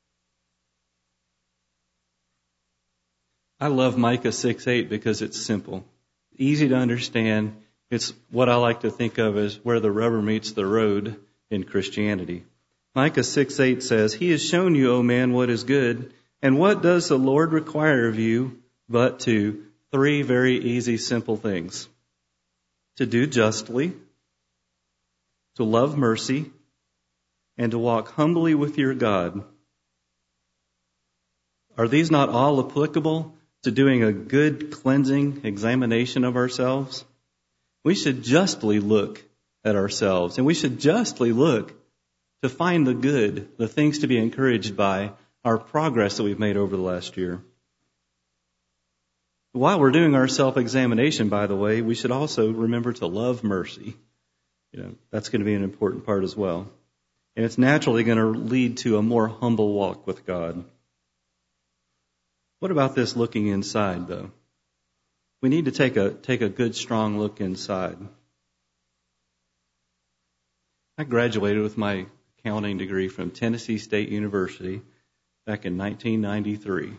I love Micah six eight because it's simple. Easy to understand. It's what I like to think of as where the rubber meets the road in Christianity. Micah six eight says, He has shown you, O man, what is good, and what does the Lord require of you but to three very easy, simple things. To do justly, to love mercy, and to walk humbly with your God. Are these not all applicable to doing a good cleansing examination of ourselves, we should justly look at ourselves, and we should justly look to find the good, the things to be encouraged by, our progress that we've made over the last year. While we're doing our self-examination, by the way, we should also remember to love mercy. You know, that's going to be an important part as well. And it's naturally going to lead to a more humble walk with God. What about this looking inside, though? We need to take a take a good, strong look inside. I graduated with my accounting degree from Tennessee State University back in nineteen ninety-three.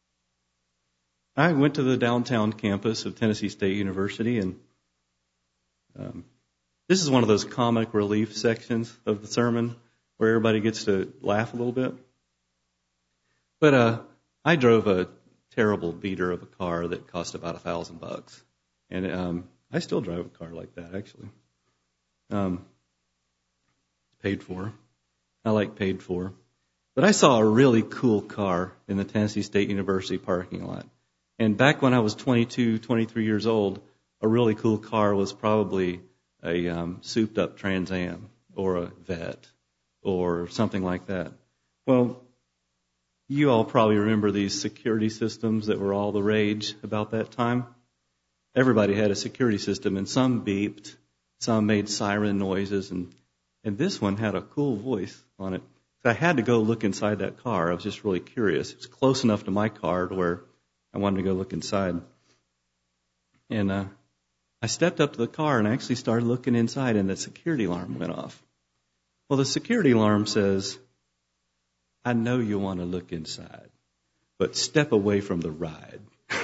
I went to the downtown campus of Tennessee State University, and um, this is one of those comic relief sections of the sermon where everybody gets to laugh a little bit. But uh, I drove a terrible beater of a car that cost about a thousand bucks, and um, I still drive a car like that, actually. Um, paid for. I like paid for. But I saw a really cool car in the Tennessee State University parking lot. And back when I was twenty-two, twenty-three years old, a really cool car was probably a um, souped-up Trans Am or a Vet or something like that. Well, you all probably remember these security systems that were all the rage about that time. Everybody had a security system, and some beeped, some made siren noises, and, and this one had a cool voice on it. I had to go look inside that car. I was just really curious. It was close enough to my car to where I wanted to go look inside. And uh, I stepped up to the car and actually started looking inside, and the security alarm went off. Well, the security alarm says, I know you want to look inside, but step away from the ride.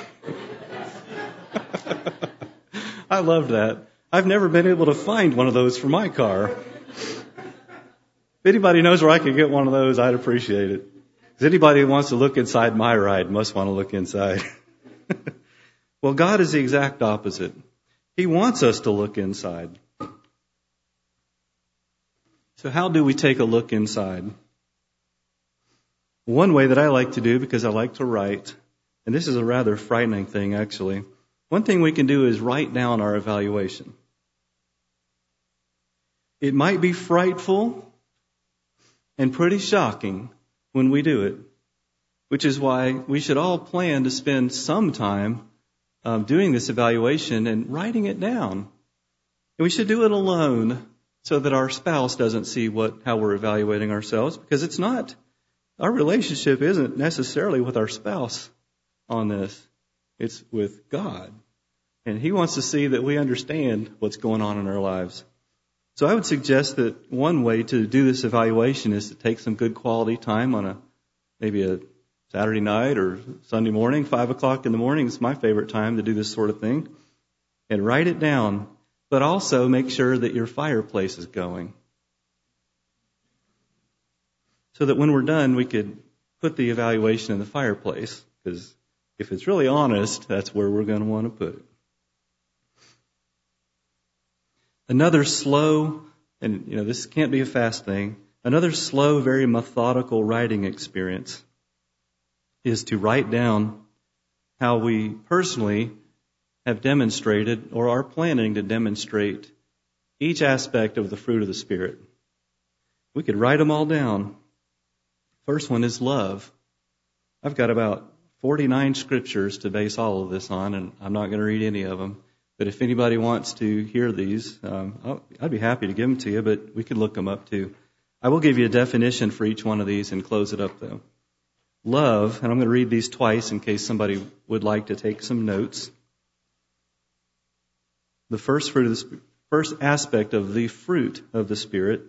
I loved that. I've never been able to find one of those for my car. If anybody knows where I could get one of those, I'd appreciate it. Because anybody who wants to look inside my ride must want to look inside. Well, God is the exact opposite. He wants us to look inside. So how do we take a look inside? One way that I like to do, because I like to write, and this is a rather frightening thing actually, one thing we can do is write down our evaluation. It might be frightful and pretty shocking when we do it, which is why we should all plan to spend some time um, doing this evaluation and writing it down. And we should do it alone so that our spouse doesn't see what how we're evaluating ourselves, because it's not, our relationship isn't necessarily with our spouse on this. It's with God. And He wants to see that we understand what's going on in our lives. So I would suggest that one way to do this evaluation is to take some good quality time on a maybe a Saturday night or Sunday morning, five o'clock in the morning is my favorite time to do this sort of thing, and write it down, but also make sure that your fireplace is going, so that when we're done, we could put the evaluation in the fireplace, because if it's really honest, that's where we're going to want to put it. Another slow, and you know, this can't be a fast thing, another slow, very methodical writing experience is to write down how we personally have demonstrated or are planning to demonstrate each aspect of the fruit of the Spirit. We could write them all down. First one is love. I've got about forty-nine scriptures to base all of this on, and I'm not going to read any of them. But if anybody wants to hear these, um, I'll, I'd be happy to give them to you, but we could look them up too. I will give you a definition for each one of these and close it up though. Love, and I'm going to read these twice in case somebody would like to take some notes. The first fruit of the first aspect of the fruit of the Spirit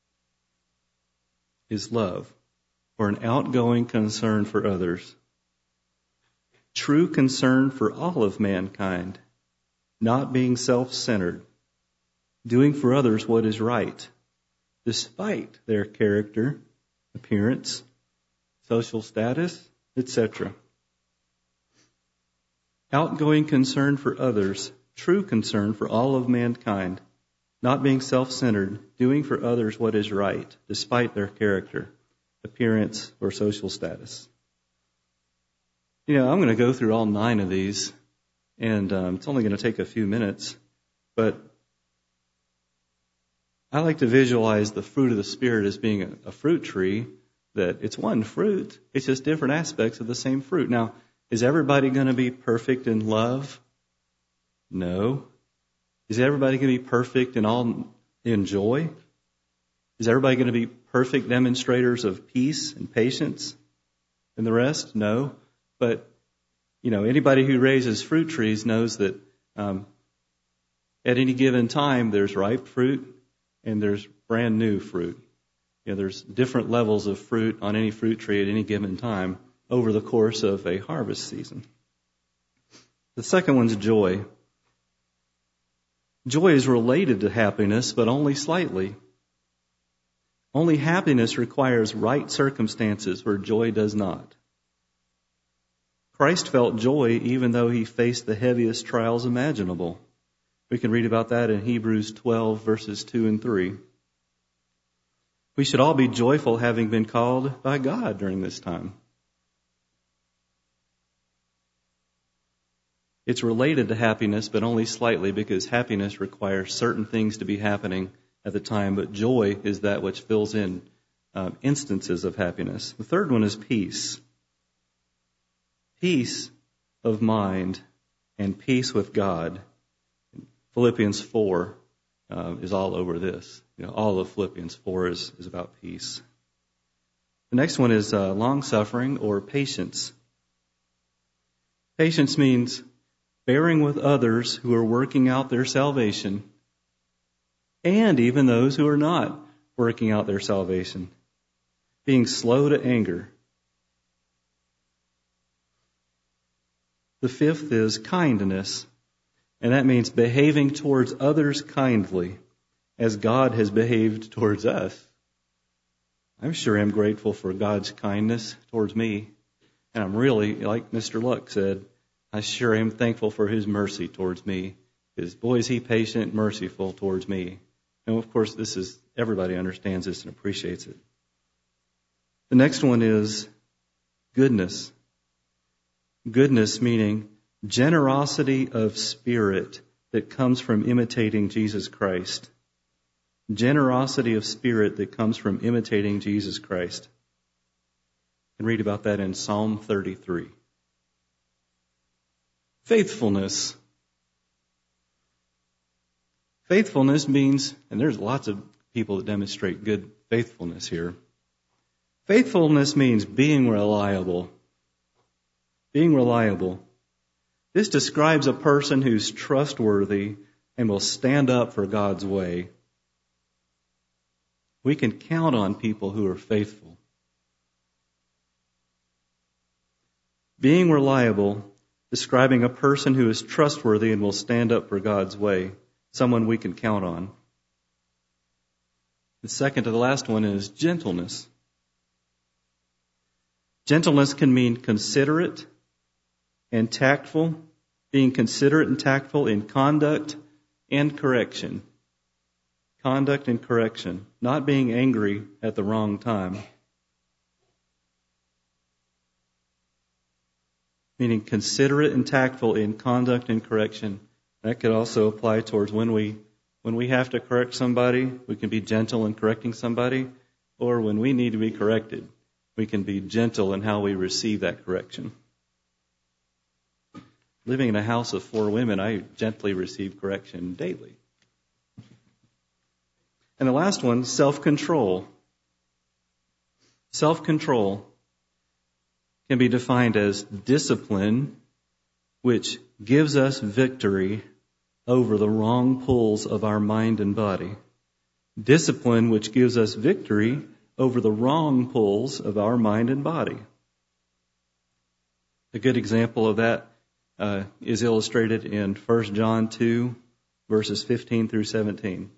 is love, or an outgoing concern for others. True concern for all of mankind, not being self-centered, doing for others what is right, despite their character, appearance, social status, et cetera. Outgoing concern for others, true concern for all of mankind, not being self-centered, doing for others what is right, despite their character, appearance, or social status. You know, I'm going to go through all nine of these, and um, it's only going to take a few minutes, but I like to visualize the fruit of the Spirit as being a, a fruit tree, that it's one fruit. It's just different aspects of the same fruit. Now, is everybody going to be perfect in love? No. Is everybody going to be perfect in all in joy? Is everybody going to be perfect demonstrators of peace and patience and the rest? No. But, you know, anybody who raises fruit trees knows that um, at any given time there's ripe fruit and there's brand new fruit. You know, there's different levels of fruit on any fruit tree at any given time over the course of a harvest season. The second one's joy. Joy is related to happiness, but only slightly. Only happiness requires right circumstances where joy does not. Christ felt joy even though he faced the heaviest trials imaginable. We can read about that in Hebrews twelve, verses two and three. We should all be joyful having been called by God during this time. It's related to happiness, but only slightly, because happiness requires certain things to be happening at the time, but joy is that which fills in um, instances of happiness. The third one is peace. Peace of mind and peace with God. Philippians four uh, is all over this. You know, all of Philippians four is, is about peace. The next one is uh, long-suffering or patience. Patience means bearing with others who are working out their salvation, and even those who are not working out their salvation. Being slow to anger. The fifth is kindness, and that means behaving towards others kindly as God has behaved towards us. I'm sure I'm grateful for God's kindness towards me, and I'm really, like Mister Luck said, I sure am thankful for his mercy towards me, because boy is he patient, merciful towards me. And of course, this is, everybody understands this and appreciates it. The next one is goodness. Goodness meaning generosity of spirit that comes from imitating Jesus Christ. Generosity of spirit that comes from imitating Jesus Christ. You can read about that in Psalm thirty-three. Faithfulness. Faithfulness means, and there's lots of people that demonstrate good faithfulness here. Faithfulness means being reliable. Being reliable. This describes a person who's trustworthy and will stand up for God's way. We can count on people who are faithful. Being reliable, describing a person who is trustworthy and will stand up for God's way. Someone we can count on. The second to the last one is gentleness. Gentleness can mean considerate and tactful, being considerate and tactful in conduct and correction. Conduct and correction, not being angry at the wrong time. Meaning considerate and tactful in conduct and correction. That could also apply towards when we when we have to correct somebody, we can be gentle in correcting somebody, or when we need to be corrected, we can be gentle in how we receive that correction. Living in a house of four women, I gently receive correction daily. And the last one, self-control. Self-control can be defined as discipline, which gives us victory over the wrong pulls of our mind and body. Discipline, which gives us victory over the wrong pulls of our mind and body. A good example of that uh, is illustrated in First John two, verses fifteen through seventeen.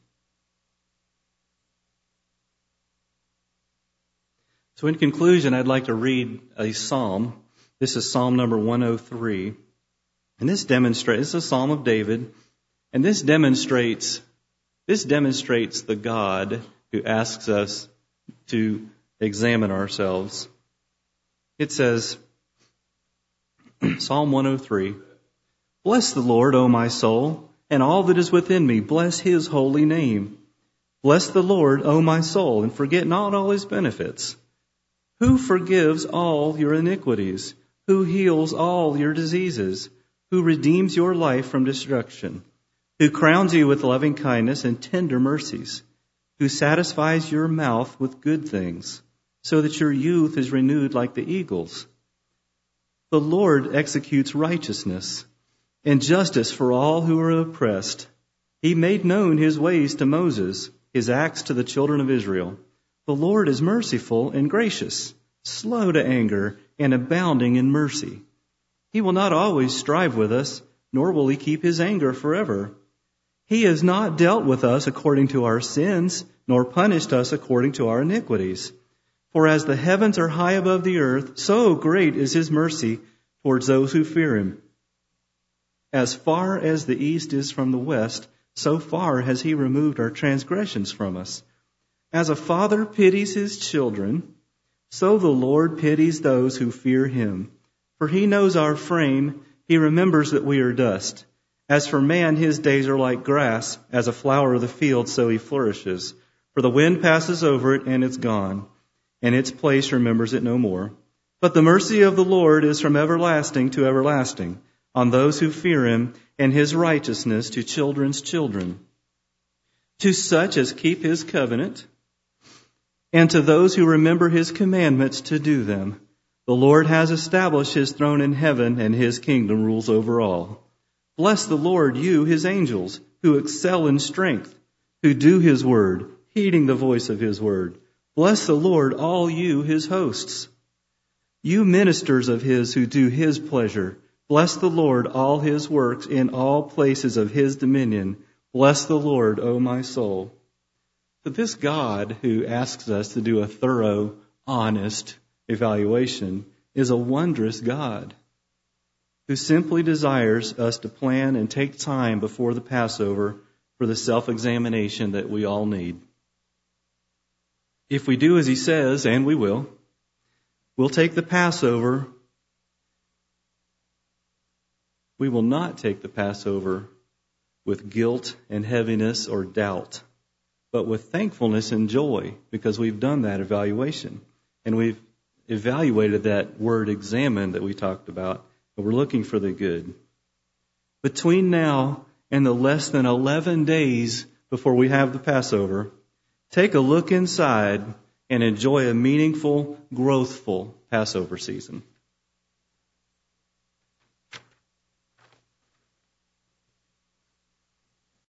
So in conclusion, I'd like to read a psalm. This is Psalm number one oh three. And this demonstrates, it's a Psalm of David, and this demonstrates, this demonstrates the God who asks us to examine ourselves. It says, Psalm one oh three. Bless the Lord, O my soul, and all that is within me. Bless his holy name. Bless the Lord, O my soul, and forget not all his benefits. Who forgives all your iniquities? Who heals all your diseases? Who redeems your life from destruction? Who crowns you with loving kindness and tender mercies? Who satisfies your mouth with good things, so that your youth is renewed like the eagles? The Lord executes righteousness and justice for all who are oppressed. He made known his ways to Moses, his acts to the children of Israel. The Lord is merciful and gracious, slow to anger, and abounding in mercy. He will not always strive with us, nor will he keep his anger forever. He has not dealt with us according to our sins, nor punished us according to our iniquities. For as the heavens are high above the earth, so great is his mercy towards those who fear him. As far as the east is from the west, so far has he removed our transgressions from us. As a father pities his children, so the Lord pities those who fear him. For he knows our frame, he remembers that we are dust. As for man, his days are like grass, as a flower of the field, so he flourishes. For the wind passes over it, and it's gone, and its place remembers it no more. But the mercy of the Lord is from everlasting to everlasting, on those who fear him, and his righteousness to children's children. To such as keep his covenant, and to those who remember his commandments to do them. The Lord has established his throne in heaven, and his kingdom rules over all. Bless the Lord, you, his angels, who excel in strength, who do his word, heeding the voice of his word. Bless the Lord, all you, his hosts. You ministers of his who do his pleasure. Bless the Lord, all his works in all places of his dominion. Bless the Lord, O my soul. But this God who asks us to do a thorough, honest evaluation is a wondrous God who simply desires us to plan and take time before the Passover for the self-examination that we all need. If we do as he says, and we will, we'll take the Passover. We will not take the Passover with guilt and heaviness or doubt, but with thankfulness and joy, because we've done that evaluation. And we've evaluated that word examine that we talked about, and we're looking for the good. Between now and the less than eleven days before we have the Passover, take a look inside and enjoy a meaningful, growthful Passover season.